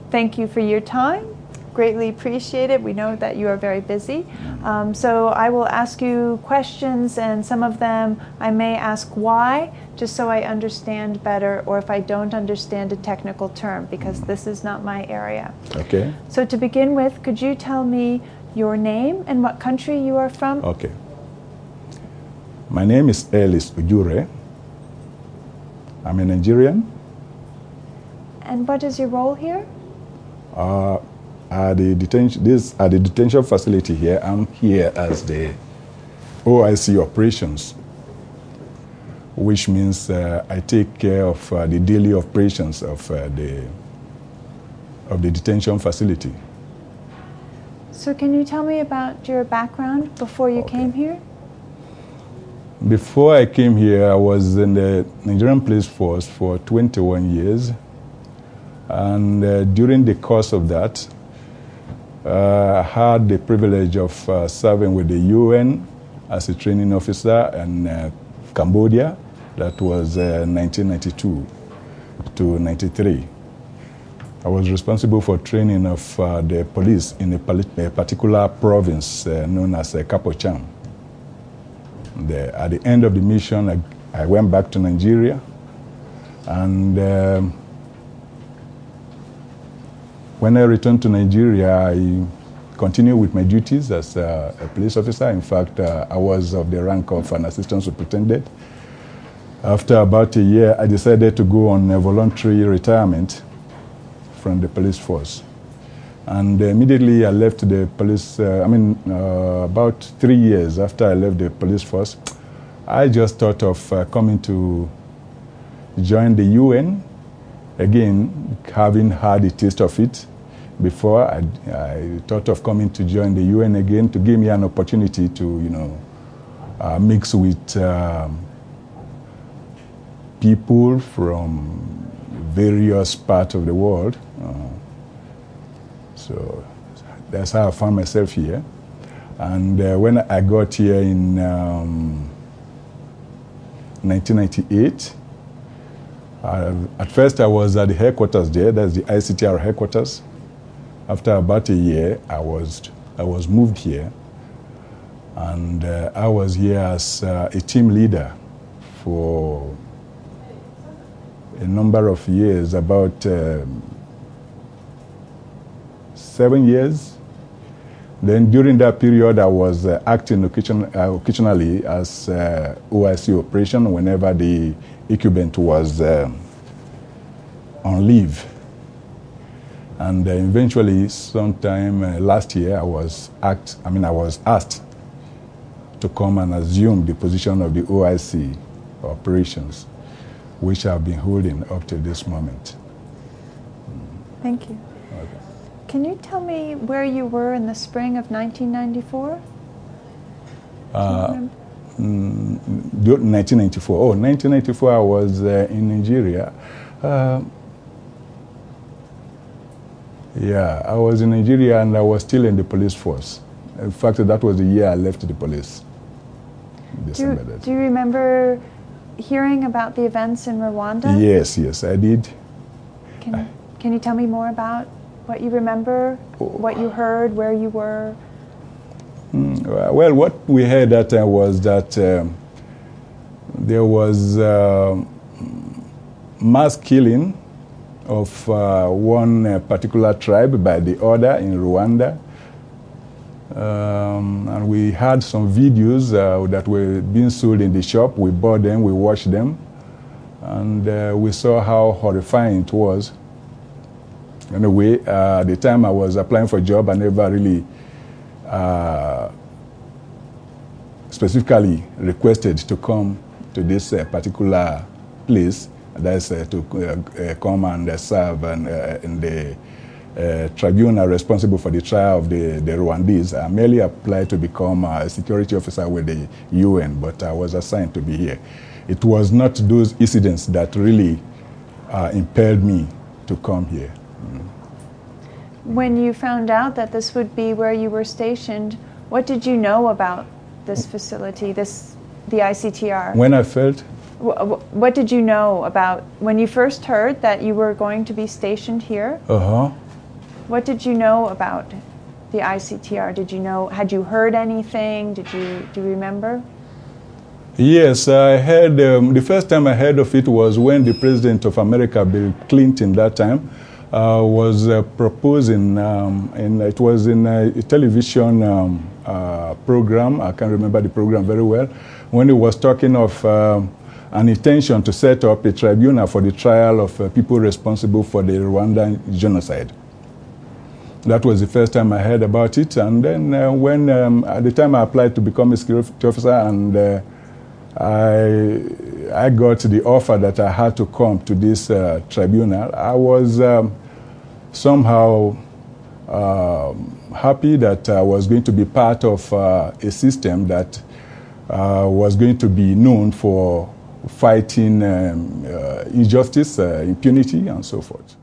thank you for your time. Greatly appreciate it. We know that you are very busy. So I will ask you questions, and some of them I may ask why, just so I understand better, or if I don't understand a technical term, because this is not my area. Okay. So to begin with, could you tell me your name and what country you are from? Okay. My name is Ellis Ujure. I'm a Nigerian. And what is your role here? At the detention facility here, I'm here as the OIC operations, which means I take care of the daily operations of the detention facility. So can you tell me about your background before you came here? Before I came here, I was in the Nigerian Police Force for 21 years. And during the course of that, I had the privilege of serving with the UN as a training officer in Cambodia. That was 1992 to 93. I was responsible for training of the police in a particular province known as Kapocham. At the end of the mission, I went back to Nigeria, and when I returned to Nigeria, I continued with my duties as a police officer. In fact, I was of the rank of an assistant superintendent. After about a year, I decided to go on a voluntary retirement from the police force. And immediately I left the police, about 3 years after I left the police force, I just thought of coming to join the UN. Again, having had a taste of it before, I thought of coming to join the UN again to give me an opportunity to, mix with people from various parts of the world. So that's how I found myself here. And when I got here in 1998, at first I was at the headquarters there, that's the ICTR headquarters. After about a year, I was moved here. And I was here as a team leader for a number of years, about 7 years. Then during that period, I was acting occasionally as OIC operation whenever the incumbent was on leave. And eventually, sometime last year, I was asked to come and assume the position of the OIC operations, which I've been holding up to this moment. Thank you. Can you tell me where you were in the spring of 1994? 1994. Oh, 1994, I was in Nigeria. Yeah, I was in Nigeria and I was still in the police force. In fact, that was the year I left the police. Do you remember hearing about the events in Rwanda? Yes, I did. Can you tell me more about what you remember, what you heard, where you were? Well, what we heard that time was that there was mass killing of one particular tribe by the other in Rwanda. And we had some videos that were being sold in the shop. We bought them, we watched them, and we saw how horrifying it was. Anyway, at the time I was applying for a job, I never really specifically requested to come to this particular place. That's to come and serve in the tribunal responsible for the trial of the Rwandese. I merely applied to become a security officer with the UN, but I was assigned to be here. It was not those incidents that really impelled me to come here. When you found out that this would be where you were stationed, what did you know about this facility, the ICTR? When I felt... What did you know about when you first heard that you were going to be stationed here? What did you know about the ICTR? Did you know? Had you heard anything? Do you remember? Yes, I heard. The first time I heard of it was when the President of America, Bill Clinton, that time, was proposing, and it was in a television program. I can't remember the program very well. When he was talking of an intention to set up a tribunal for the trial of people responsible for the Rwandan genocide. That was the first time I heard about it. And then when, at the time I applied to become a security officer, and I got the offer that I had to come to this tribunal, I was somehow happy that I was going to be part of a system that was going to be known for fighting injustice, impunity, and so forth.